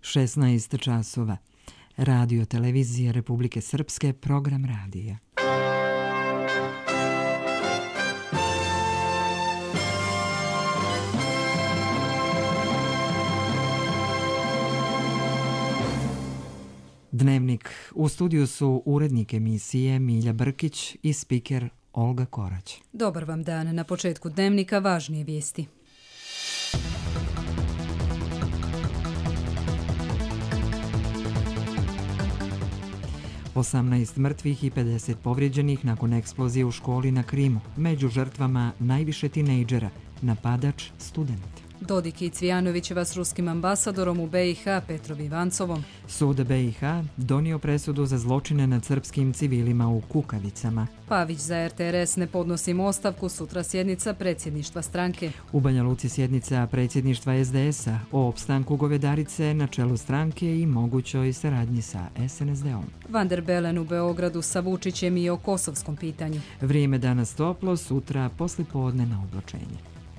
16 časova. Radio Televizija Republike Srpske, program radija. Dnevnik. U studiju su urednik emisije Milja Brkić i spiker Olga Korać. Dobar vam dan. Na početku dnevnika važnije vijesti. Osamnaest mrtvih i 50 povrijeđenih nakon eksplozije u školi na Krimu. Među žrtvama najviše tinejdžera, napadač student. Dodik i Cvijanovićeva s ruskim ambasadorom u BiH Petrom Ivancovom. Sud BiH donio presudu za zločine nad srpskim civilima u Kukavicama. Pavić za RTRS ne podnosim ostavku, sutra sjednica predsjedništva stranke. U Banja Luci sjednica predsjedništva SDS-a o opstanku Govedarice na čelu stranke i mogućoj saradnji sa SNSD-om. Van der Bellen u Beogradu sa Vučićem i o kosovskom pitanju. Vrijeme danas toplo, sutra poslijepodne na oblačenje.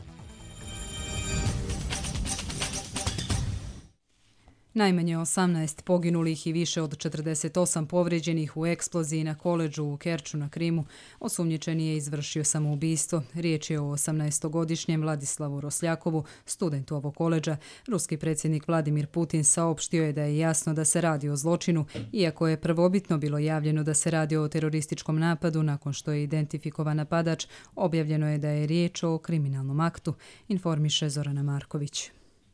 Najmanje 18 poginulih i više od 48 povrijeđenih u eksploziji na koledžu u Kerču na Krimu. Osumnjičeni je izvršio samoubistvo. Riječ je o 18-godišnjem Vladislavu Rosljakovu, studentu ovog koledža. Ruski predsjednik Vladimir Putin saopštio je da je jasno da se radi o zločinu, iako je prvobitno bilo javljeno da se radi o terorističkom napadu. Nakon što je identifikovan napadač, objavljeno je da je riječ o kriminalnom aktu, informiše Zorana Marković.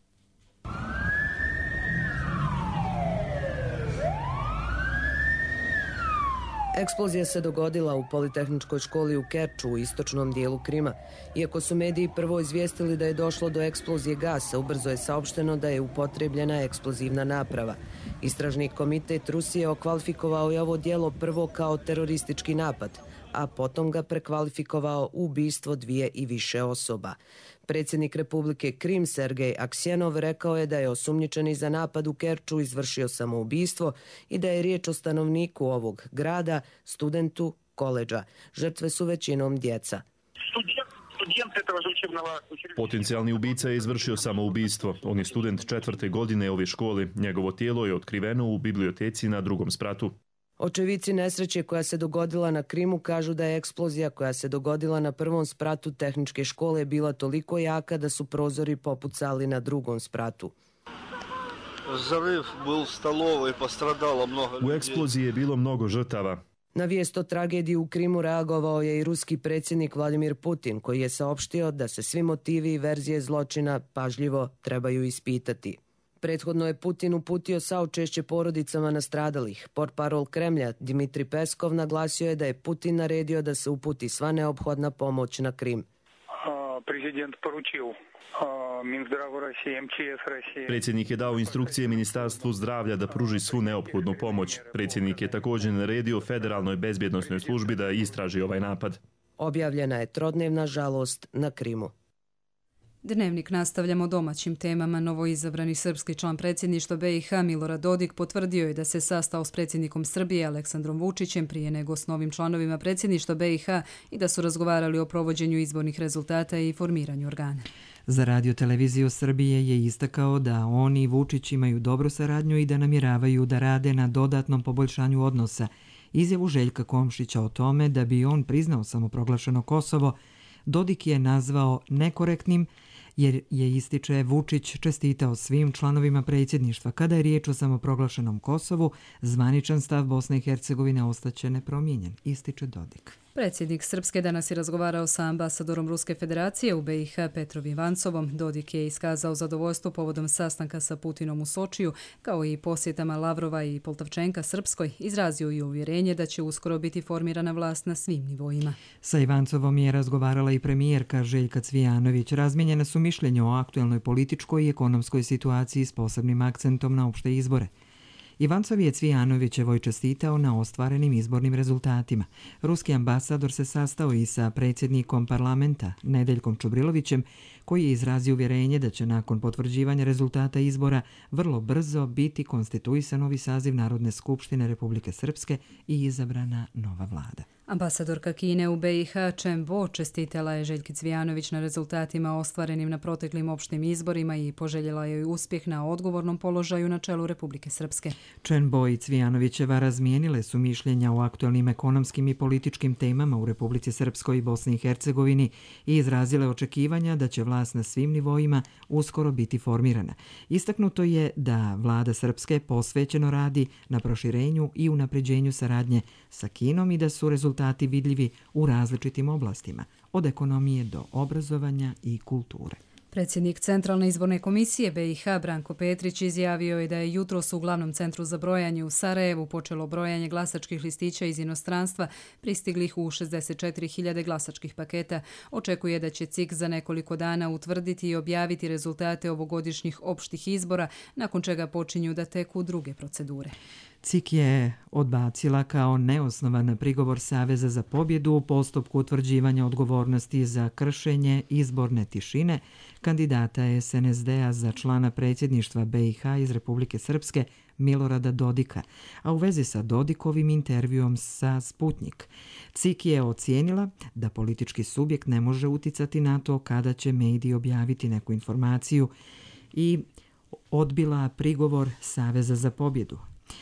Eksplozija se dogodila u Politehničkoj školi u Kerču u istočnom dijelu Krima. Iako su mediji prvo izvijestili da je došlo do eksplozije gasa, ubrzo je saopšteno da je upotrebljena eksplozivna naprava. Istražni komitet Rusije okvalifikovao je ovo djelo prvo kao teroristički napad, a potom ga prekvalifikovao u ubistvo dvije i više osoba. Predsjednik Republike Krim Sergej Aksjenov rekao je da je osumnjičeni za napad u Kerču izvršio samoubistvo i da je riječ o stanovniku ovog grada, studentu koledža. Žrtve su većinom djeca. Potencijalni ubica je izvršio samoubistvo. On je student 4. godine ove škole. Njegovo tijelo je otkriveno u biblioteci na 2. spratu. Očevici nesreće koja se dogodila na Krimu kažu da je eksplozija koja se dogodila na 1. spratu tehničke škole bila toliko jaka da su prozori popucali na 2. spratu. U eksploziji je bilo mnogo žrtava. Na vijest o tragediji u Krimu reagovao je i ruski predsjednik Vladimir Putin, koji je saopštio da se svi motivi i verzije zločina pažljivo trebaju ispitati. Prethodno je Putin uputio saučešće porodicama nastradalih. Portparol Kremlja Dmitri Peskov naglasio je da je Putin naredio da se uputi sva neophodna pomoć na Krim. Predsjednik je dao instrukcije Ministarstvu zdravlja da pruži svu neophodnu pomoć. Predsjednik je također naredio Federalnoj bezbjednosnoj službi da istraži ovaj napad. Objavljena je trodnevna žalost na Krimu. Dnevnik nastavljamo domaćim temama. Novoizabrani srpski član predsjedništva BiH Milorad Dodik potvrdio je da se sastao s predsjednikom Srbije Aleksandrom Vučićem prije nego s novim članovima predsjedništva BiH i da su razgovarali o provođenju izbornih rezultata i formiranju organa. Za Radio Televiziju Srbije je istakao da on i Vučić imaju dobru saradnju i da namjeravaju da rade na dodatnom poboljšanju odnosa. Izjavu Željka Komšića o tome da bi on priznao samoproglašeno Kosovo, Dodik je nazvao nekorektnim, jer je, ističe, Vučić čestitao svim članovima predsjedništva. Kada je riječ o samoproglašenom Kosovu, zvaničan stav Bosne i Hercegovine ostaće nepromijenjen, ističe Dodik. Predsjednik Srpske danas je razgovarao sa ambasadorom Ruske federacije u BiH Petrom Ivancovom. Dodik je iskazao zadovoljstvo povodom sastanka sa Putinom u Sočiju, kao i posjetama Lavrova i Poltavčenka Srpskoj. Izrazio i uvjerenje da će uskoro biti formirana vlast na svim nivoima. Sa Ivancovom je razgovarala i premijerka Željka Cvijanović. Razmijenjena su mišljenja o aktuelnoj političkoj i ekonomskoj situaciji s posebnim akcentom na opšte izbore. Ivancov je Cvijanovićevoj čestitao na ostvarenim izbornim rezultatima. Ruski ambasador se sastao i sa predsjednikom parlamenta Nedeljkom Čubrilovićem, koji je izrazio uvjerenje da će nakon potvrđivanja rezultata izbora vrlo brzo biti konstituisan novi saziv Narodne skupštine Republike Srpske i izabrana nova vlada. Ambasadorka Kine u BiH Chen Bo čestitala je Željki Cvijanović na rezultatima ostvarenim na proteklim opštim izborima i poželjela joj uspjeh na odgovornom položaju na čelu Republike Srpske. Chen Bo i Cvijanovićeva razmijenile su mišljenja o aktualnim ekonomskim i političkim temama u Republici Srpskoj i Bosni i Hercegovini i izrazile očekivanja da će vlast na svim nivoima uskoro biti formirana. Istaknuto je da vlada Srpske posvećeno radi na proširenju i unapređenju saradnje sa Kinom i da su rezultati vidljivi u različitim oblastima, od ekonomije do obrazovanja i kulture. Predsjednik Centralne izborne komisije BiH Branko Petrić izjavio je da je jutros u glavnom centru za brojanje u Sarajevu počelo brojanje glasačkih listića iz inostranstva pristiglih u 64.000 glasačkih paketa. Očekuje da će CIK za nekoliko dana utvrditi i objaviti rezultate ovogodišnjih opštih izbora, nakon čega počinju da teku druge procedure. CIK je odbacila kao neosnovan prigovor Saveza za pobjedu u postupku utvrđivanja odgovornosti za kršenje izborne tišine kandidata SNSD-a za člana predsjedništva BiH iz Republike Srpske Milorada Dodika, a u vezi sa Dodikovim intervjuom sa Sputnik. CIK je ocijenila da politički subjekt ne može uticati na to kada će mediji objaviti neku informaciju i odbila prigovor Saveza za pobjedu.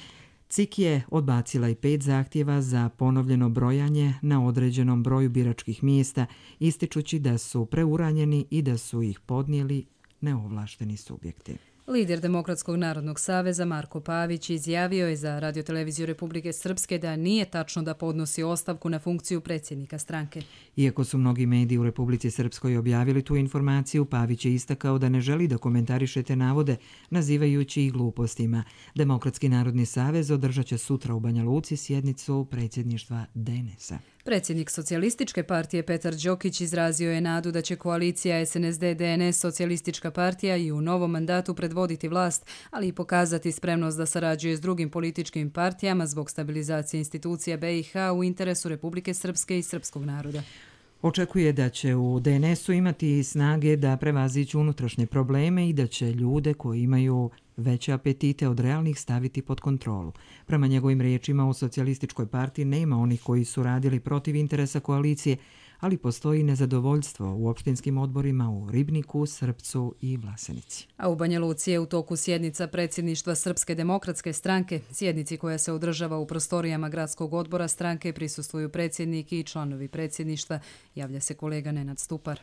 CIK je odbacila i 5 zahtjeva za ponovljeno brojanje na određenom broju biračkih mjesta, ističući da su preuranjeni i da su ih podnijeli neovlašteni subjekti. Lider Demokratskog narodnog saveza Marko Pavić izjavio je za Radioteleviziju Republike Srpske da nije tačno da podnosi ostavku na funkciju predsjednika stranke. Iako su mnogi mediji u Republici Srpskoj objavili tu informaciju, Pavić je istakao da ne želi da komentariše te navode, nazivajući ih glupostima. Demokratski narodni savez održat će sutra u Banja Luci sjednicu predsjedništva DNS-a. Predsjednik Socijalističke partije Petar Đokić izrazio je nadu da će koalicija SNSD-DNS Socijalistička partija i u novom mandatu predvoditi vlast, ali i pokazati spremnost da sarađuje s drugim političkim partijama zbog stabilizacije institucija BiH u interesu Republike Srpske i srpskog naroda. Očekuje da će u DNS-u imati snage da prevaziđu unutrašnje probleme i da će ljude koji imaju veće apetite od realnih staviti pod kontrolu. Prema njegovim riječima, u Socijalističkoj partiji nema onih koji su radili protiv interesa koalicije, ali postoji nezadovoljstvo u opštinskim odborima u Ribniku, Srpcu i Vlasenici. A u Banja Luci je u toku sjednica predsjedništva Srpske demokratske stranke. Sjednici koja se održava u prostorijama gradskog odbora stranke prisustvuju predsjednik i članovi predsjedništva. Javlja se kolega Nenad Stupar.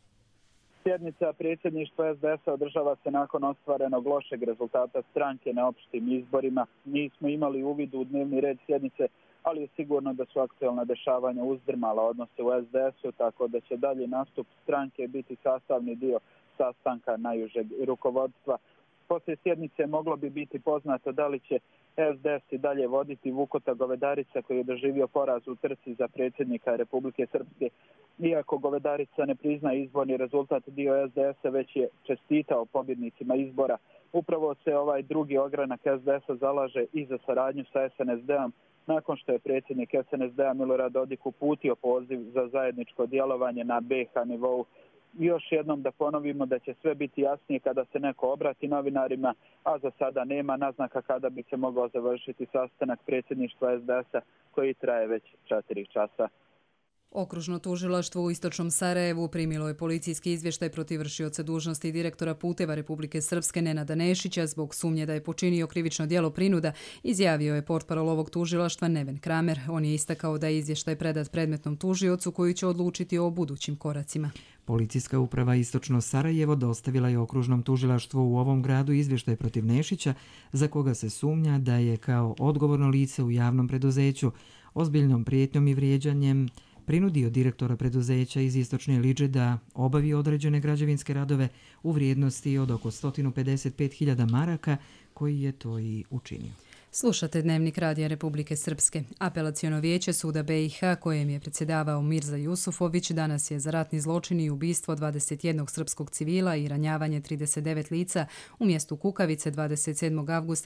Sjednica predsjedništva SDS-a održava se nakon ostvarenog lošeg rezultata stranke na opštim izborima. Nismo imali uvid u dnevni red sjednice, ali je sigurno da su aktualna dešavanja uzdrmala odnose u SDS-u, tako da će dalje nastup stranke biti sastavni dio sastanka najužeg rukovodstva. Poslije sjednice moglo bi biti poznato da li će SDS i dalje voditi Vukota Govedarica, koji je doživio poraz u trci za predsjednika Republike Srpske. Iako Govedarica ne prizna izborni rezultat, dio SDS-a već je čestitao pobjednicima izbora. Upravo se ovaj drugi ogranak SDS-a zalaže i za saradnju sa SNSD-om, nakon što je predsjednik SNSD-a Milorad Dodik uputio poziv za zajedničko djelovanje na BiH nivou. Još jednom da ponovimo da će sve biti jasnije kada se neko obrati novinarima, a za sada nema naznaka kada bi se mogao završiti sastanak predsjedništva SDS-a koji traje već 4 časa. Okružno tužilaštvo u Istočnom Sarajevu primilo je policijski izvještaj protiv vršioca dužnosti direktora puteva Republike Srpske Nenada Nešića zbog sumnje da je počinio krivično djelo prinuda, izjavio je portparol ovog tužilaštva Neven Kramer. On je istakao da je izvještaj predat predmetnom tužiocu koji će odlučiti o budućim koracima. Policijska uprava Istočno Sarajevo dostavila je okružnom tužilaštvu u ovom gradu izvještaj protiv Nešića, za koga se sumnja da je kao odgovorno lice u javnom preduzeću ozbiljnom prijetnjom i vrijeđanjem prinudio direktora preduzeća iz Istočne Liđe da obavi određene građevinske radove u vrijednosti od oko 155.000 maraka, koji je to i učinio. Slušate Dnevnik Radija Republike Srpske. Apelaciono vijeće suda BiH, kojem je predsjedavao Mirza Jusufović, danas je za ratni zločin i ubistvo 21 srpskog civila i ranjavanje 39 lica u mjestu Kukavice 27. avgusta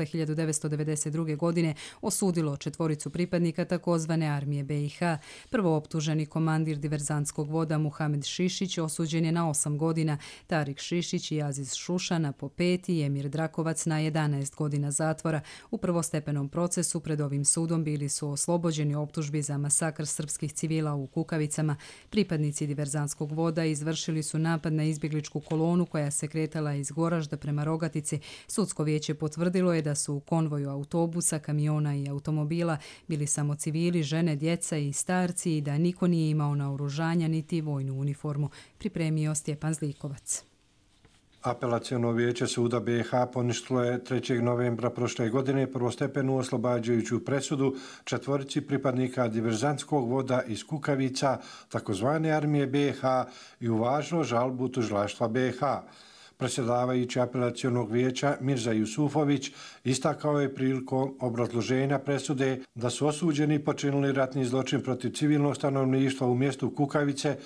1992. godine osudilo 4 pripadnika takozvane armije BiH. Prvooptuženi komandir diverzantskog voda Muhamed Šišić osuđen je na 8 godina, Tarik Šišić i Aziz Šuša na po 5 i Emir Drakovac na 11 godina zatvora. U prvostepenom drugostepenom procesu pred ovim sudom bili su oslobođeni optužbi za masakr srpskih civila u Kukavicama. Pripadnici diverzantskog voda izvršili su napad na izbjegličku kolonu koja se kretala iz Goražda prema Rogatici. Sudsko vijeće potvrdilo je da su u konvoju autobusa, kamiona i automobila bili samo civili, žene, djeca i starci i da niko nije imao naoružanja niti vojnu uniformu, pripremio Stjepan Zlikovac. Apelaciono vijeće suda BiH poništilo je 3. novembra prošle godine prvostepenu oslobađajuću presudu 4 pripadnika diverzantskog voda iz Kukavica, takozvane armije BiH, i uvažilo žalbu tužilaštva BiH. Predsjedavajući apelacionog vijeća Mirza Jusufović istakao je prilikom obrazloženja presude da su osuđeni počinili ratni zločin protiv civilnog stanovništva u mjestu Kukavice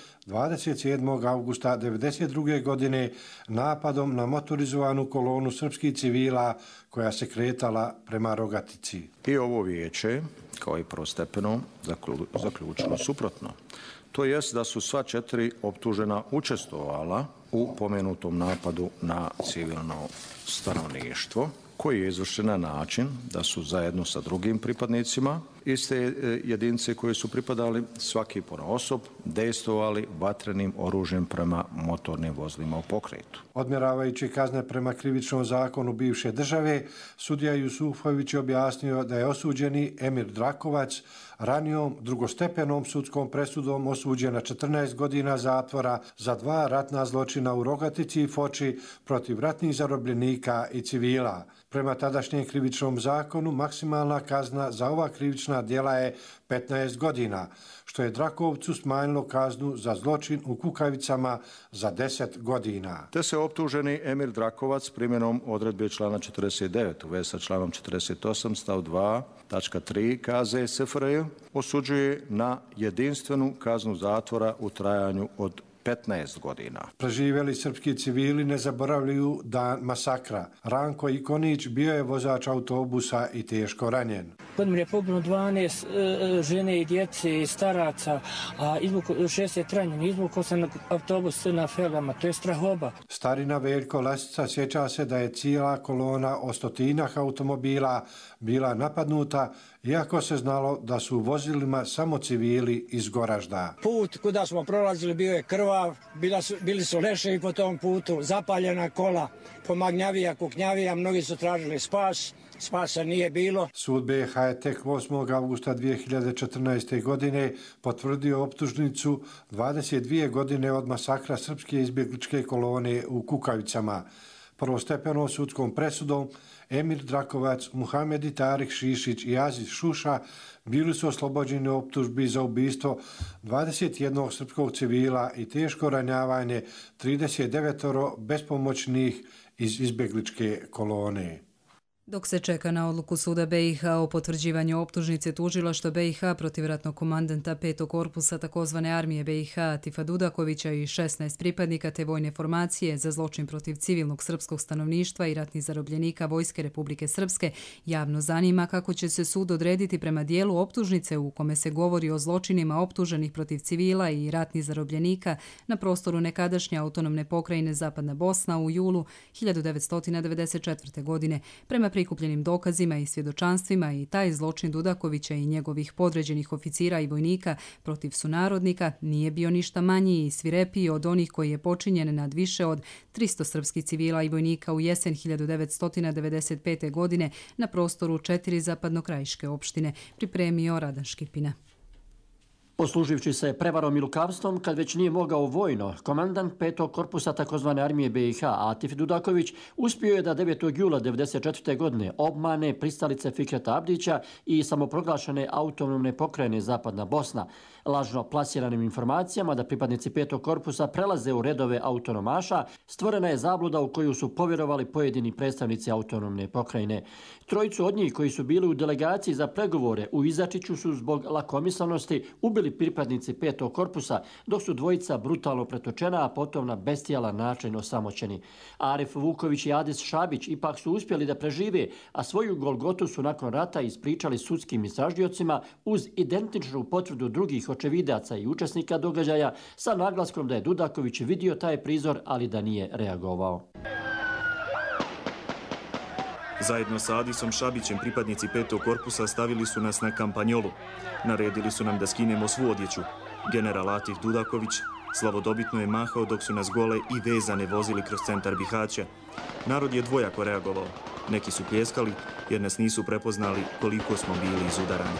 27. augusta 1992. godine napadom na motorizovanu kolonu srpskih civila koja se kretala prema Rogatici. I ovo vijeće, kao i prvostepeno, zaključilo suprotno. To jest da su sva 4 optužena učestvovala u pomenutom napadu na civilno stanovništvo, koji je izvršen na način da su zajedno sa drugim pripadnicima iste jedinice koje su pripadali svaki ponaosob dejstvovali vatrenim oružjem prema motornim vozilima u pokretu. Odmjeravajući kazne prema krivičnom zakonu bivše države, sudija Jusufović je objasnio da je osuđeni Emir Drakovac ranijom drugostepenom sudskom presudom osuđen na 14 godina zatvora za 2 ratna zločina u Rogatici i Foči protiv ratnih zarobljenika i civila. Prema tadašnjem krivičnom zakonu maksimalna kazna za ova krivična djela je 15 godina, što je Drakovcu smanjilo kaznu za zločin u Kukavicama za 10 godina. Te se optuženi Emir Drakovac primjenom odredbe člana 49 u vezi sa članom 48 stav 2 tačka 3 KZ SFRJ osuđuje na jedinstvenu kaznu zatvora u trajanju od 15 godina. Preživjeli srpski civili ne zaboravljaju dan masakra. Ranko Ikonić bio je vozač autobusa i teško ranjen. Kod mene je poginulo 12 žene i djece i staraca, a 60 ranjeni. Izvukao sam autobus na felama, to je strahoba. Starina Veljko Lasica sjeća se da je cijela kolona o stotinah automobila bila napadnuta, iako se znalo da su u vozilima samo civili iz Goražda. Put kuda smo prolazili bio je krvav, bili su leševi po tom putu, zapaljena kola, pomagnjavija, kuknjavija, mnogi su tražili spas. Spasa nije bilo. Sud BiH je tek 8. augusta 2014. godine potvrdio optužnicu 22 godine od masakra srpske izbjegličke kolone u Kukavicama. Prvostepenom sudskom presudom Emir Drakovac, Muhamedi Tarik Šišić i Aziz Šuša bili su oslobođeni optužbi za ubistvo 21 srpskog civila i teško ranjavanje 39 bespomoćnih iz izbjegličke kolone. Dok se čeka na odluku suda BiH o potvrđivanju optužnice tužilaštva BiH protiv ratnog komandanta 5. korpusa takozvane armije BiH Atifa Dudakovića i 16 pripadnika te vojne formacije za zločin protiv civilnog srpskog stanovništva i ratnih zarobljenika Vojske Republike Srpske, javno zanima kako će se sud odrediti prema dijelu optužnice u kome se govori o zločinima optuženih protiv civila i ratnih zarobljenika na prostoru nekadašnje autonomne pokrajine Zapadna Bosna u julu 1994. godine. Prema prikupljenim dokazima i svjedočanstvima i taj zločin Dudakovića i njegovih podređenih oficira i vojnika protiv sunarodnika nije bio ništa manji i svirepiji od onih koji je počinjen nad više od 300 srpskih civila i vojnika u jesen 1995. godine na prostoru 4 zapadnokrajiške opštine, pripremio Radan Škipina. Posluživši se prevarom i lukavstvom, kad već nije mogao vojno, komandant 5. korpusa takozvane armije BiH Atif Dudaković uspio je da 9. jula 1994. godine obmane pristalice Fikreta Abdića i samoproglašene autonomne pokrajine Zapadna Bosna, lažno plasiranim informacijama da pripadnici 5. korpusa prelaze u redove autonomaša, stvorena je zabluda u koju su povjerovali pojedini predstavnici autonomne pokrajine. Trojicu od njih koji su bili u delegaciji za pregovore u Izačiću su zbog lakomislenosti ubili pripadnici 5. korpusa, dok su dvojica brutalno pretočena, a potom na bestijalan način osamoćeni. Arif Vuković i Adis Šabić ipak su uspjeli da prežive, a svoju golgotu su nakon rata ispričali sudskim istražiocima uz identičnu potvrdu drugih očevidaca i učesnika događaja sa naglaskom da je Dudaković vidio taj prizor, ali da nije reagovao. Zajedno sa Adisom Šabićem, pripadnici 5. korpusa, stavili su nas na kampanjolu. Naredili su nam da skinemo svu odjeću. General Atif Dudaković slavodobitno je mahao dok su nas gole i vezane vozili kroz centar Bihaća. Narod je dvojako reagovao. Neki su pljeskali jer nas nisu prepoznali koliko smo bili izudarani.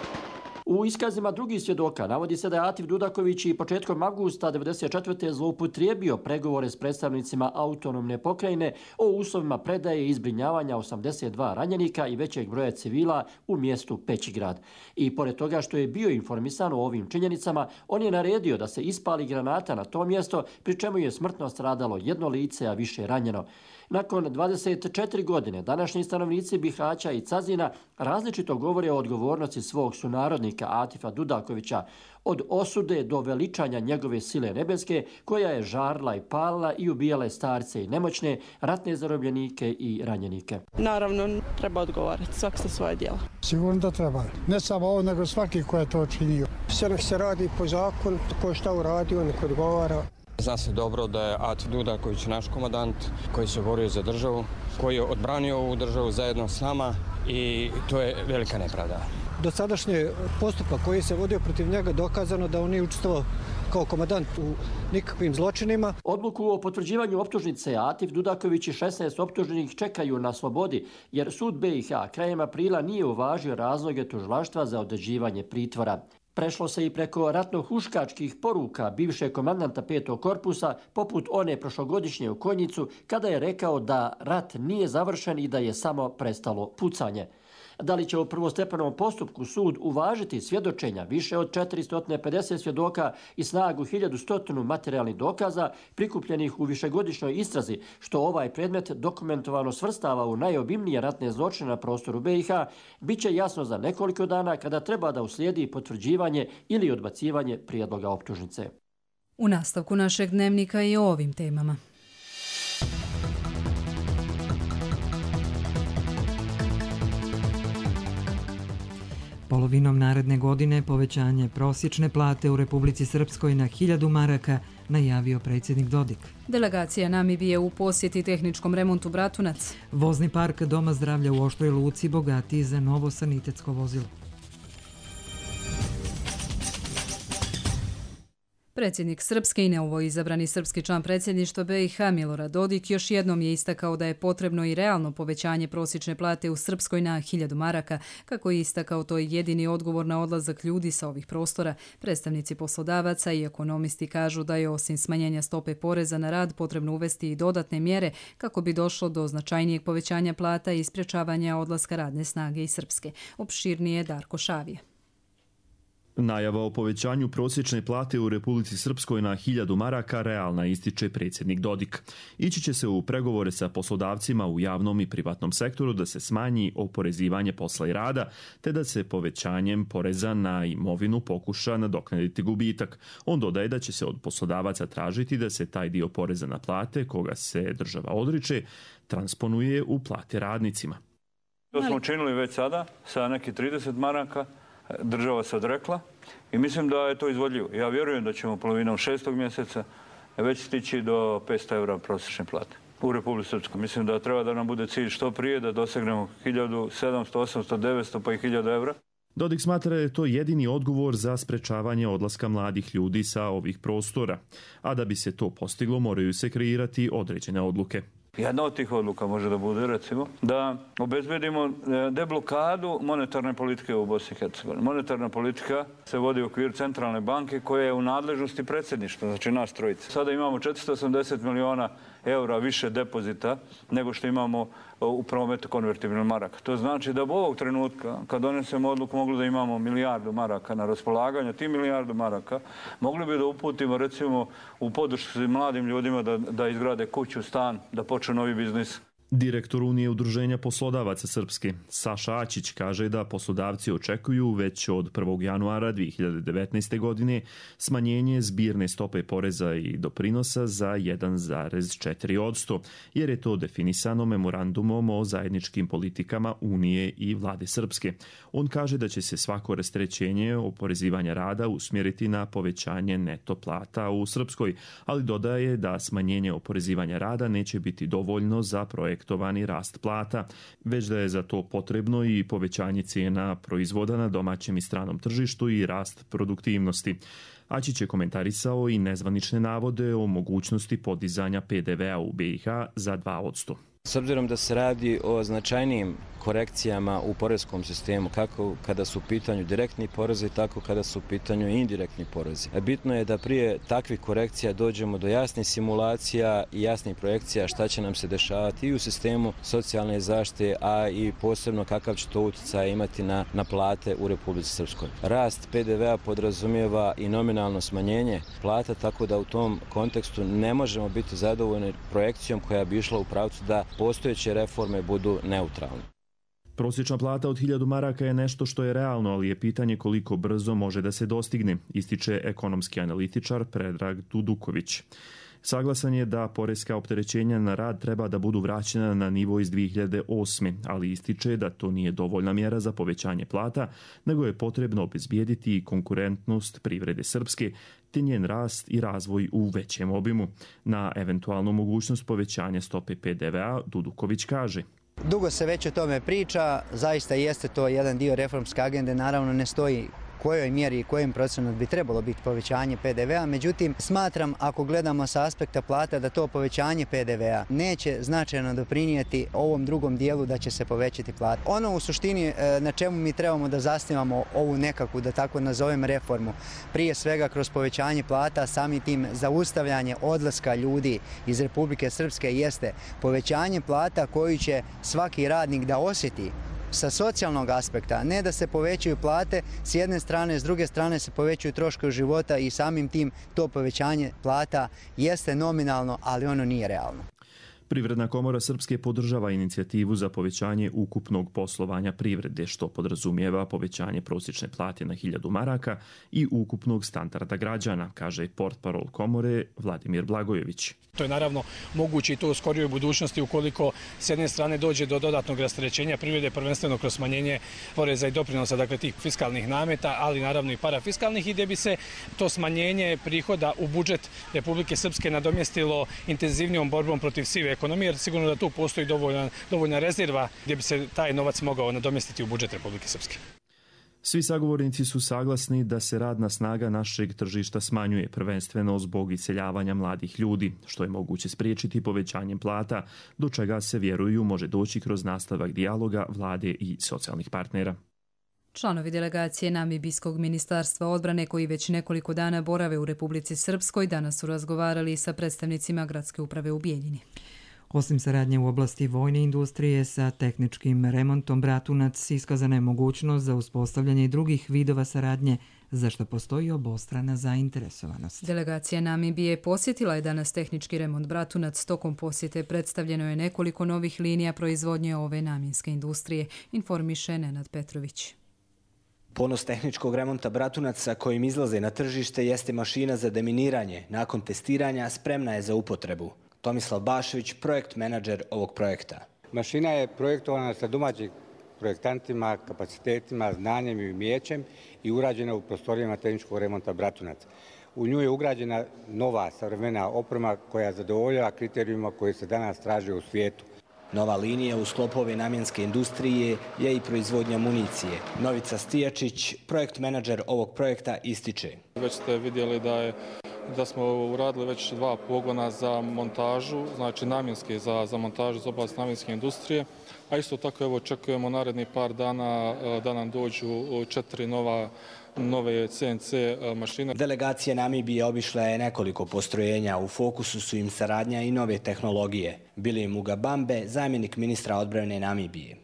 U iskazima drugih svjedoka navodi se da je Atif Dudaković i početkom augusta 1994. zloupotrijebio pregovore s predstavnicima autonomne pokrajine o uslovima predaje i zbrinjavanja 82 ranjenika i većeg broja civila u mjestu Pećigrad. I pored toga što je bio informisan o ovim činjenicama, on je naredio da se ispali granata na to mjesto, pri čemu je smrtno stradalo jedno lice, a više ranjeno. Nakon 24 godine današnji stanovnici Bihaća i Cazina različito govore o odgovornosti svog sunarodnika Atifa Dudakovića, od osude do veličanja njegove sile nebeske koja je žarla i palila i ubijala starce i nemoćne, ratne zarobljenike i ranjenike. Naravno, treba odgovarati svak za svoje djela. Sigurno da treba. Ne samo ovo, nego svaki ko je to činio. Sve se radi po zakonu, ko šta uradio, nek odgovara. Zna se dobro da je Atif Dudaković naš komandant koji se borio za državu, koji je odbranio ovu državu zajedno s nama i to je velika nepravda. Dosadašnji postupak koji se vodio protiv njega dokazano da on nije učestvovao kao komandant u nikakvim zločinima. Odluku o potvrđivanju optužnice Atif Dudaković i 16 optuženih čekaju na slobodi, jer sud BiH krajem aprila nije uvažio razloge tužilaštva za određivanje pritvora. Prešlo se i preko ratno-huškačkih poruka bivšeg komandanta 5. korpusa, poput one prošlogodišnje u Konjicu, kada je rekao da rat nije završen i da je samo prestalo pucanje. Da li će u prvostepenom postupku sud uvažiti svjedočenja više od 450 svjedoka i snagu 1100 materijalnih dokaza prikupljenih u višegodišnjoj istrazi, što ovaj predmet dokumentovano svrstava u najobimnije ratne zločine na prostoru BiH, bit će jasno za nekoliko dana kada treba da uslijedi potvrđivanje ili odbacivanje prijedloga optužnice. U nastavku našeg dnevnika i o ovim temama. Polovinom naredne godine povećanje prosječne plate u Republici Srpskoj na 1000 maraka najavio predsjednik Dodik. Delegacija Namibije u posjeti tehničkom remontu Bratunac. Vozni park Doma zdravlja u Oštroj Luci bogatiji za novo sanitetsko vozilo. Predsjednik Srpske i novoizabrani srpski član predsjedništva BiH Milorad Dodik još jednom je istakao da je potrebno i realno povećanje prosječne plate u Srpskoj na 1000 maraka. Kako je istakao, to je jedini odgovor na odlazak ljudi sa ovih prostora. Predstavnici poslodavaca i ekonomisti kažu da je osim smanjenja stope poreza na rad potrebno uvesti i dodatne mjere kako bi došlo do značajnijeg povećanja plata i sprječavanja odlaska radne snage iz Srpske. Opširnije Darko Šavije. Najava o povećanju prosječne plate u Republici Srpskoj na 1000 maraka realna, ističe predsjednik Dodik. Ići će se u pregovore sa poslodavcima u javnom i privatnom sektoru da se smanji oporezivanje posla i rada, te da se povećanjem poreza na imovinu pokuša nadoknaditi gubitak. On dodaje da će se od poslodavaca tražiti da se taj dio poreza na plate, koga se država odriče, transponuje u plate radnicima. To smo učinili već sada sa nekih 30 maraka. Država se odrekla i mislim da je to izvodljivo. Ja vjerujem da ćemo polovinom 6. mjeseca već stići do 500 € prosječne plate u Republici Srpskoj. Mislim da treba da nam bude cilj što prije da dosegnemo 1700, 800, 900 pa i 1000 €. Dodik smatra da je to jedini odgovor za sprečavanje odlaska mladih ljudi sa ovih prostora, a da bi se to postiglo moraju se kreirati određene odluke. Jedna od tih odluka može da bude, recimo, da obezbedimo deblokadu monetarne politike u Bosni i Hercegovini. Monetarna politika se vodi u okviru centralne banke koja je u nadležnosti predsjedništva, znači nas trojice. Sada imamo 480 miliona € više depozita nego što imamo u prometu konvertibilnih maraka. To znači da u ovog trenutka, kad donesemo odluku, mogli da imamo 1 milijardu maraka na raspolaganju, ti 1 milijardu maraka mogli bi da uputimo, recimo, u podršku mladim ljudima da izgrade kuću, stan, da počnu novi biznis. Direktor Unije udruženja poslodavaca Srpske, Saša Ačić, kaže da poslodavci očekuju već od 1. januara 2019. godine smanjenje zbirne stope poreza i doprinosa za 1,4%, jer je to definisano memorandumom o zajedničkim politikama Unije i vlade Srpske. On kaže da će se svako rasterećenje oporezivanja rada usmjeriti na povećanje neto plata u Srpskoj, ali dodaje da smanjenje oporezivanja rada neće biti dovoljno za projekt projektovani rast plata, već da je za to potrebno i povećanje cijena proizvoda na domaćem i stranom tržištu i rast produktivnosti. Ačić je komentarisao i nezvanične navode o mogućnosti podizanja PDV-a u BiH za 2%. S obzirom da se radi o značajnijim korekcijama u poreskom sistemu, kako kada su u pitanju direktni porezi, tako kada su u pitanju indirektni porezi. Bitno je da prije takvih korekcija dođemo do jasnih simulacija i jasnih projekcija šta će nam se dešavati i u sistemu socijalne zaštite, a i posebno kakav će to utjecaj imati na plate u Republici Srpskoj. Rast PDV-a podrazumijeva i nominalno smanjenje plata, tako da u tom kontekstu ne možemo biti zadovoljni projekcijom koja bi išla u pravcu da postojeće reforme budu neutralne. Prosječna plata od 1000 maraka je nešto što je realno, ali je pitanje koliko brzo može da se dostigne, ističe ekonomski analitičar Predrag Duduković. Saglasan je da poreska opterećenja na rad treba da budu vraćena na nivo iz 2008. ali ističe da to nije dovoljna mjera za povećanje plata, nego je potrebno obezbijediti konkurentnost privrede srpske, te njen rast i razvoj u većem obimu. Na eventualnu mogućnost povećanja stope PDV-a Duduković kaže: Dugo se već o tome priča, zaista jeste to jedan dio reformske agende, naravno ne stoji kojoj mjeri i kojem procentu bi trebalo biti povećanje PDV-a, međutim smatram ako gledamo sa aspekta plata da to povećanje PDV-a neće značajno doprinijeti ovom drugom dijelu da će se povećati plata. Ono u suštini na čemu mi trebamo da zasnivamo ovu nekakvu, da tako nazovem, reformu, prije svega kroz povećanje plata, samim tim zaustavljanje odlaska ljudi iz Republike Srpske jeste povećanje plata koju će svaki radnik da osjeti sa socijalnog aspekta, ne da se povećaju plate s jedne strane, s druge strane se povećaju troškovi života i samim tim to povećanje plata jeste nominalno, ali ono nije realno. Privredna komora Srpske podržava inicijativu za povećanje ukupnog poslovanja privrede, što podrazumijeva povećanje prosječne plate na 1000 maraka i ukupnog standarda građana, kaže portparol komore Vladimir Blagojević. To je naravno moguće i to u skorijoj budućnosti ukoliko s jedne strane dođe do dodatnog rasterećenja privrede, prvenstveno kroz smanjenje poreza i doprinosa, dakle tih fiskalnih nameta, ali naravno i parafiskalnih, i gdje bi se to smanjenje prihoda u budžet Republike Srpske nadomjestilo intenzivnijom borbom protiv sive ekonomije, jer sigurno da tu postoji dovoljna rezerva gdje bi se taj novac mogao nadomjestiti u budžet Republike Srpske. Svi sagovornici su saglasni da se radna snaga našeg tržišta smanjuje, prvenstveno zbog iseljavanja mladih ljudi, što je moguće spriječiti povećanjem plata, do čega se, vjeruju, može doći kroz nastavak dijaloga vlade i socijalnih partnera. Članovi delegacije Namibijskog ministarstva odbrane, koji već nekoliko dana borave u Republici Srpskoj, danas su razgovarali sa predstavnicima gradske uprave u Bijeljini. Osim saradnje u oblasti vojne industrije sa tehničkim remontom Bratunac, iskazana je mogućnost za uspostavljanje i drugih vidova saradnje, za što postoji obostrana zainteresovanost. Delegacija Namibije posjetila je danas tehnički remont Bratunac. Tokom posjete predstavljeno je nekoliko novih linija proizvodnje ove namjenske industrije, informiše Nenad Petrović. Ponos tehničkog remonta Bratunaca kojim izlaze na tržište jeste mašina za deminiranje. Nakon testiranja spremna je za upotrebu. Tomislav Bašević, projekt menadžer ovog projekta. Mašina je projektovana sa domaćim projektantima, kapacitetima, znanjem i umijećem i urađena u prostorijama tehničkog remonta Bratunac. U nju je ugrađena nova savremena oprema koja zadovoljava kriterijuma koji se danas traže u svijetu. Nova linija u sklopu ove namjenske industrije je i proizvodnja municije. Novica Stijačić, projekt menadžer ovog projekta, ističe. Već ste vidjeli da smo uradili već 2 pogona za montažu, znači namjenske za montažu za oblast namjenske industrije, a isto tako evo očekujemo narednih par dana da nam dođu 4 nove CNC mašine. Delegacija Namibije obišla je nekoliko postrojenja. U fokusu su im saradnja i nove tehnologije. Bili Mugabambe, zamjenik ministra odbrane Namibije.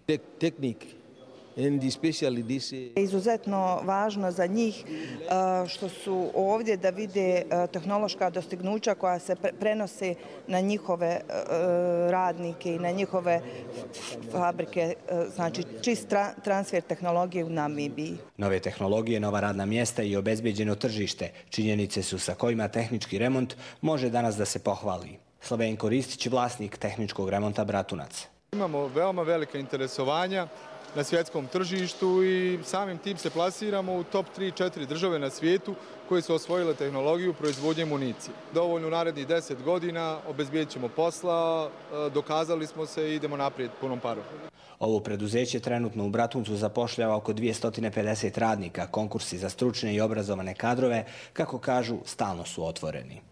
Izuzetno važno za njih što su ovdje da vide tehnološka dostignuća koja se prenose na njihove radnike i na njihove fabrike, znači čist transfer tehnologije u Namibiji. Nove tehnologije, nova radna mjesta i obezbeđeno tržište činjenice su sa kojima tehnički remont može danas da se pohvali. Slavenko Ristić, vlasnik tehničkog remonta Bratunac. Imamo veoma velika interesovanja na svjetskom tržištu i samim tim se plasiramo u top 3-4 države na svijetu koje su osvojile tehnologiju proizvodnje municije. Dovoljno u narednih 10 godina obezbijedit ćemo posla, dokazali smo se i idemo naprijed punom parom. Ovo preduzeće trenutno u Bratuncu zapošljava oko 250 radnika. Konkursi za stručne i obrazovane kadrove, kako kažu, stalno su otvoreni.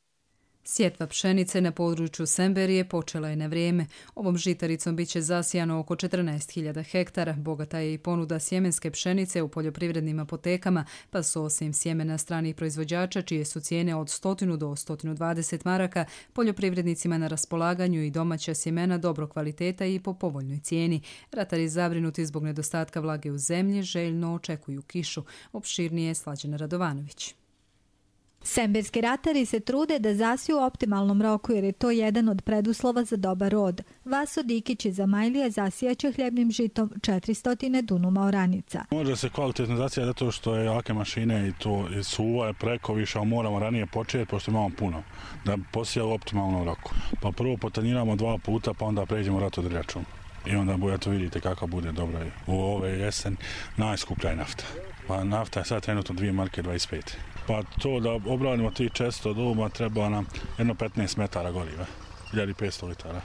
Sjetva pšenice na području Semberije počela je na vrijeme. Ovom žitaricom biće zasijano oko 14.000 hektara. Bogata je i ponuda sjemenske pšenice u poljoprivrednim apotekama, pa su osim sjemena stranih proizvođača, čije su cijene od 100 do 120 maraka, poljoprivrednicima na raspolaganju i domaća sjemena dobro kvaliteta i po povoljnoj cijeni. Ratari zabrinuti zbog nedostatka vlage u zemlji željno očekuju kišu. Opširnije Slađana Radovanović. Semberski ratari se trude da zasiju u optimalnom roku jer je to jedan od preduslova za dobar rod. Vaso Dikić iz Zamajlija zasijaće hljebnim žitom 400 dunuma oranica. Može se kvalitetno zasijati zato što je jake mašine i to suva je preko više, ali moramo ranije početi pošto imamo puno da posija u optimalnom roku. Pa prvo potanjiramo 2 puta pa onda pređemo ratodrjačom. I onda to vidite kako bude dobro. U ove jesen najskuplja je nafta. Pa nafta je sad trenutno 2 marke 25. Pa to da obradimo tih 400 duma treba nam jedno 15 metara goriva, 1500 litara.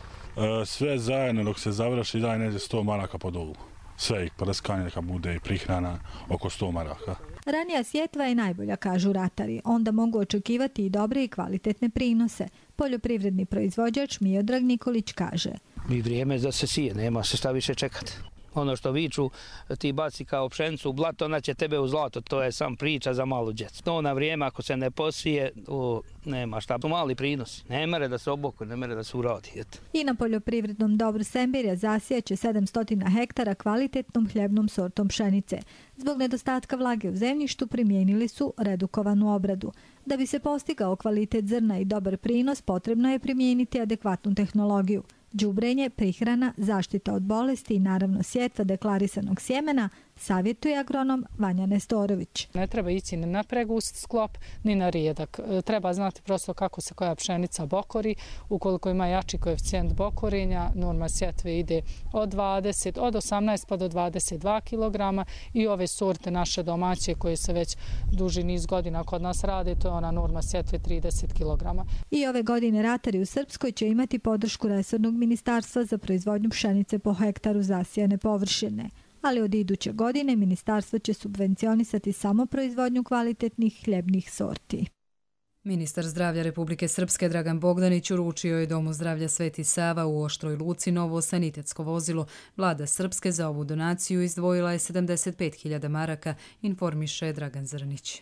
Sve zajedno dok se završi daje neđe 100 maraka po dovu. Sve ih prskanje neka bude i prihrana oko 100 maraka. Ranija sjetva je najbolja, kažu ratari. Onda mogu očekivati i dobre i kvalitetne prinose. Poljoprivredni proizvođač Miodrag Nikolić kaže. I vrijeme da se sije, nema se šta više čekati. Ono što viču, ti baci kao pšenicu u blato, ona će tebe u zlato. To je sam priča za malu djecu. To na vrijeme, ako se ne posije, nema šta. Mali prinos. Ne mere da se oboku, ne mere da se uradi. I na poljoprivrednom dobru Semberija zasijaće 700 hektara kvalitetnom hljebnom sortom pšenice. Zbog nedostatka vlage u zemljištu primijenili su redukovanu obradu. Da bi se postigao kvalitet zrna i dobar prinos, potrebno je primijeniti adekvatnu tehnologiju. Đubrenje, prihrana, zaštita od bolesti i naravno sjetva deklarisanog sjemena, savjetuje agronom Vanja Nestorović. Ne treba ići ni na pregust sklop, ni na rijedak. Treba znati prosto kako se koja pšenica bokori. Ukoliko ima jači koeficijent bokorenja, norma sjetve ide od 18 pa do 22 kg i ove sorte naše domaće koje se već duži niz godina kod nas rade, to je ona norma sjetve 30 kg. I ove godine ratari u Srpskoj će imati podršku resornog ministarstva za proizvodnju pšenice po hektaru zasijane površine. Ali od iduće godine ministarstvo će subvencionisati samo proizvodnju kvalitetnih hljebnih sorti. Ministar zdravlja Republike Srpske Dragan Bogdanić uručio je Domu zdravlja Sveti Sava u Oštroj Luci novo sanitetsko vozilo. Vlada Srpske za ovu donaciju izdvojila je 75.000 maraka, informiše Dragan Zrnić.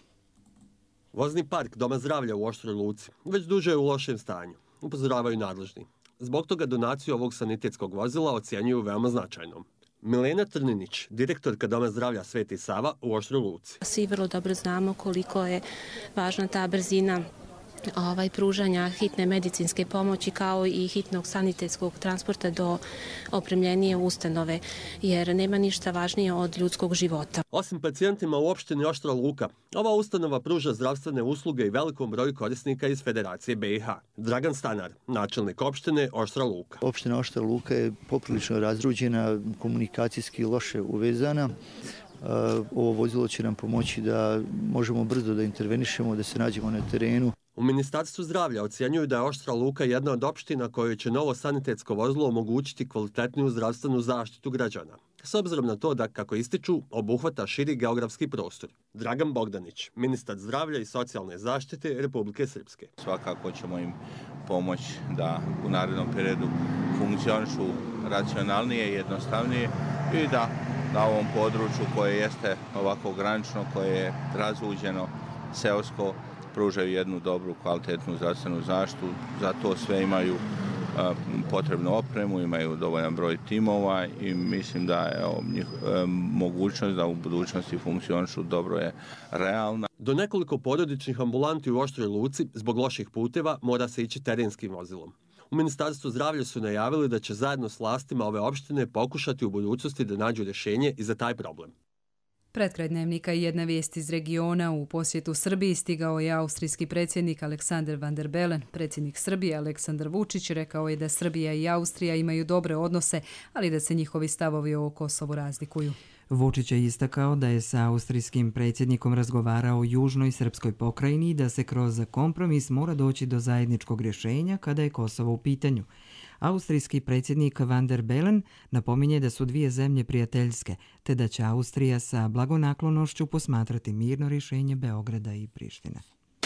Vozni park Doma zdravlja u Oštroj Luci već duže je u lošem stanju, upozoravaju nadležni. Zbog toga donaciju ovog sanitetskog vozila ocjenjuju veoma značajnom. Milena Trninić, direktorka Doma zdravlja Sveti Sava u Oštroj Luci. Svi vrlo dobro znamo koliko je važna ta brzina pružanja hitne medicinske pomoći kao i hitnog sanitetskog transporta do opremljenije ustanove, jer nema ništa važnije od ljudskog života. Osim pacijentima u opštini Oštra Luka, ova ustanova pruža zdravstvene usluge i velikom broju korisnika iz Federacije BiH. Dragan Stanar, načelnik opštine Oštra Luka. Opština Oštra Luka je poprilično razruđena, komunikacijski loše uvezana. Ovo vozilo će nam pomoći da možemo brzo da intervenišemo, da se nađemo na terenu. U Ministarstvu zdravlja ocjenjuju da je Oštra Luka jedna od opština kojoj će novo sanitetsko vozilo omogućiti kvalitetniju zdravstvenu zaštitu građana. S obzirom na to da, kako ističu, obuhvata širi geografski prostor. Dragan Bogdanić, ministar zdravlja i socijalne zaštite Republike Srpske. Svakako ćemo im pomoći da u narednom periodu funkcionišu racionalnije i jednostavnije i da na ovom području koje jeste ovako granično, koje je razuđeno, seosko, pružaju jednu dobru, kvalitetnu zdravstvenu zaštitu. Za to sve imaju potrebnu opremu, imaju dovoljan broj timova i mislim da je mogućnost da u budućnosti funkcionišu dobro je realna. Do nekoliko porodičnih ambulanti u Oštroj Luci zbog loših puteva mora se ići terenskim vozilom. U Ministarstvu zdravlja su najavili da će zajedno s vlastima ove opštine pokušati u budućnosti da nađu rješenje i za taj problem. Pred kraj dnevnika i jedna vijest iz regiona. U posjetu Srbiji stigao je austrijski predsjednik Aleksandar Van der Bellen. Predsjednik Srbije Aleksandar Vučić rekao je da Srbija i Austrija imaju dobre odnose, ali da se njihovi stavovi o Kosovu razlikuju. Vučić je istakao da je sa austrijskim predsjednikom razgovarao o južnoj srpskoj pokrajini i da se kroz kompromis mora doći do zajedničkog rješenja kada je Kosovo u pitanju. Austrijski predsjednik Van der Bellen napominje da su dvije zemlje prijateljske, te da će Austrija sa blagonaklonošću posmatrati mirno rješenje Beograda i Prištine.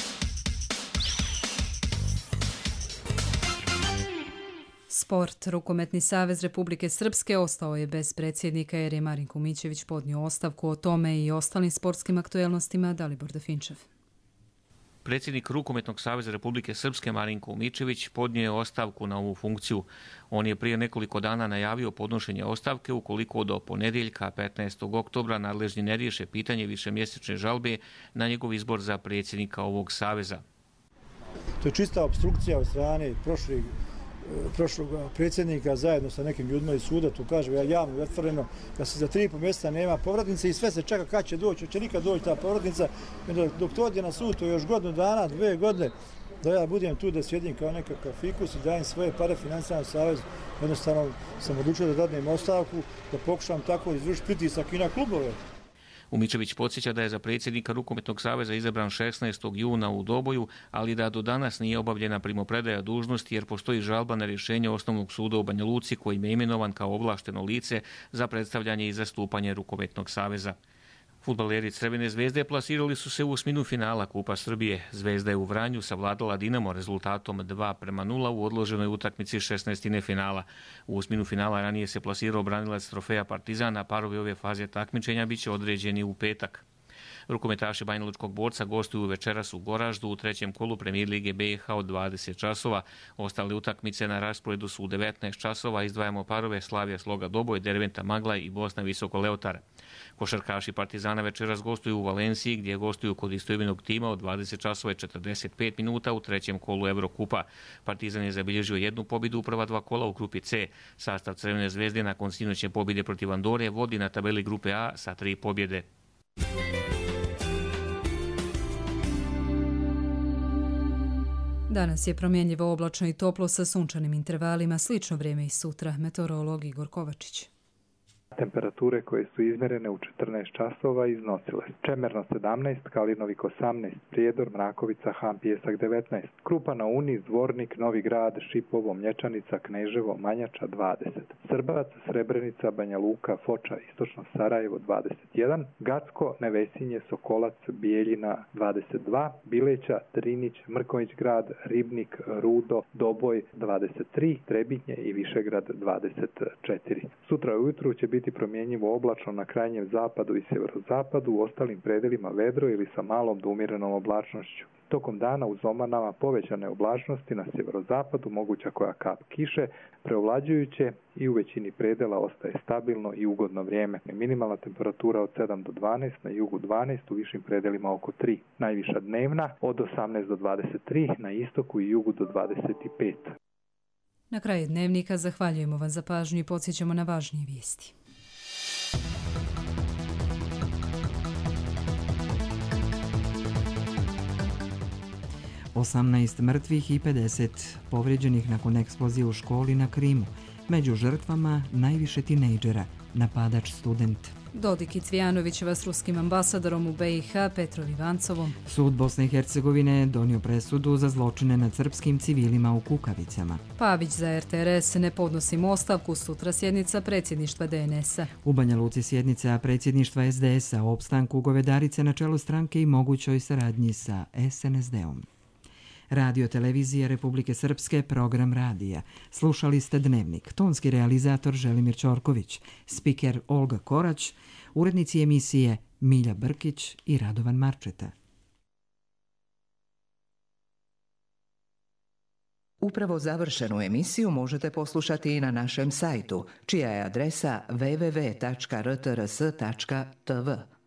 Sport. Rukometni savez Republike Srpske ostao je bez predsjednika jer je Marinko Mićević podnio ostavku. O tome i ostalim sportskim aktuelnostima Dalibor Definčev. Predsjednik Rukometnog saveza Republike Srpske Marinko Mićević podnio je ostavku na ovu funkciju. On je prije nekoliko dana najavio podnošenje ostavke ukoliko do ponedjeljka 15. oktobra nadležni ne riješe pitanje višemjesečne žalbe na njegov izbor za predsjednika ovog saveza. To je čista obstrukcija od strane prošlog predsjednika zajedno sa nekim ljudima iz suda, tu kaže ja javno i otvoreno da se za 3,5 mjeseca nema povratnice i sve se čeka kad će doći, će nikad doći ta povratnica. Dok to odje na sud, to je još godinu dana, 2 godine, da ja budem tu da sjedim kao nekakav fikus i dajem svoje pare financijalnom savezu. Jednostavno sam odlučio da dadnem ostavku, da pokušam tako izvršiti pritisak i na klubove. Mićević podsjeća da je za predsjednika Rukometnog saveza izabran 16. juna u Doboju, ali da do danas nije obavljena primopredaja dužnosti jer postoji žalba na rješenje Osnovnog suda u Banja Luci kojim je imenovan kao ovlašteno lice za predstavljanje i zastupanje Rukometnog saveza. Fudbaleri Crvene zvezde plasirali su se u osminu finala Kupa Srbije. Zvezda je u Vranju savladala Dinamo rezultatom 2:0 u odloženoj utakmici 16. finala. U osminu finala ranije se plasirao branilac trofeja Partizana, parovi ove faze takmičenja biće određeni u petak. Rukometaši Banjalučkog Borca gostuju večeras u Goraždu u trećem kolu Premijer Lige BiH od 20 časova. Ostale utakmice na rasporedu su u 19 časova. Izdvajamo parove Slavija Sloga Doboj, Derventa Maglaj i Bosna Visoko Leotar. Košarkaši Partizana večeras gostuju u Valenciji gdje gostuju kod istoimenog tima od 20 časova i 45 minuta u trećem kolu Evrokupa. Partizan je zabilježio jednu pobjedu u prva 2 kola u grupi C. Sastav Crvene zvezde nakon sinoćne pobjede protiv Andore vodi na tabeli grupe A sa 3 pobjede. Danas je promjenjivo oblačno i toplo sa sunčanim intervalima, slično vrijeme i sutra. Meteorolog Igor Kovačić. Temperature koje su izmjerene u 14 časova iznosile Čemerno 17, Kalinovik 18, Prijedor, Mrakovica, Han, Pijesak 19, Krupa na Uni, Zvornik, Novi Grad, Šipovo, Mlječanica, Kneževo, Manjača 20, Srbac, Srebrenica, Banja Luka, Foča, Istočno Sarajevo 21, Gacko, Nevesinje, Sokolac, Bijeljina 22, Bileća, Drinić, Mrkonjić Grad, Ribnik, Rudo, Doboj 23, Trebinje i Višegrad 24. Sutra ujutru će biti promjenjivo oblačno na krajnjem zapadu i sjeverozapadu, u ostalim predelima vedro ili sa malom do umjerenom oblačnošću. Tokom dana u zomanama povećane oblačnosti na sjeverozapadu, moguća koja kap kiše, preovlađujuće i u većini predela ostaje stabilno i ugodno vrijeme. Minimalna temperatura od 7 do 12, na jugu 12, u višim predelima oko 3. Najviša dnevna od 18 do 23, na istoku i jugu do 25. Na kraju dnevnika zahvaljujemo vam za pažnju i podsjećamo na važnije vijesti. Osamnaest mrtvih i 50 povrijeđenih nakon eksplozije u školi na Krimu. Među žrtvama najviše tinejdžera, napadač student. Dodik i Cvijanovićeva s ruskim ambasadorom u BiH Petrov Ivancovom. Sud Bosne i Hercegovine donio presudu za zločine nad srpskim civilima u Kukavicama. Pavić za RTRS ne podnosim ostavku, sutra sjednica predsjedništva DNS-a. U Banja Luci sjednica predsjedništva SDS-a o opstanku Govedarice na čelu stranke i mogućoj saradnji sa SNSD-om. Radio televizija Republike Srpske, program radija. Slušali ste Dnevnik. Tonski realizator Želimir Ćorković, spiker Olga Korać, urednici emisije Milja Brkić i Radovan Marčeta. Upravo završenu emisiju možete poslušati i na našem sajtu, čija je adresa www.rtrs.tv.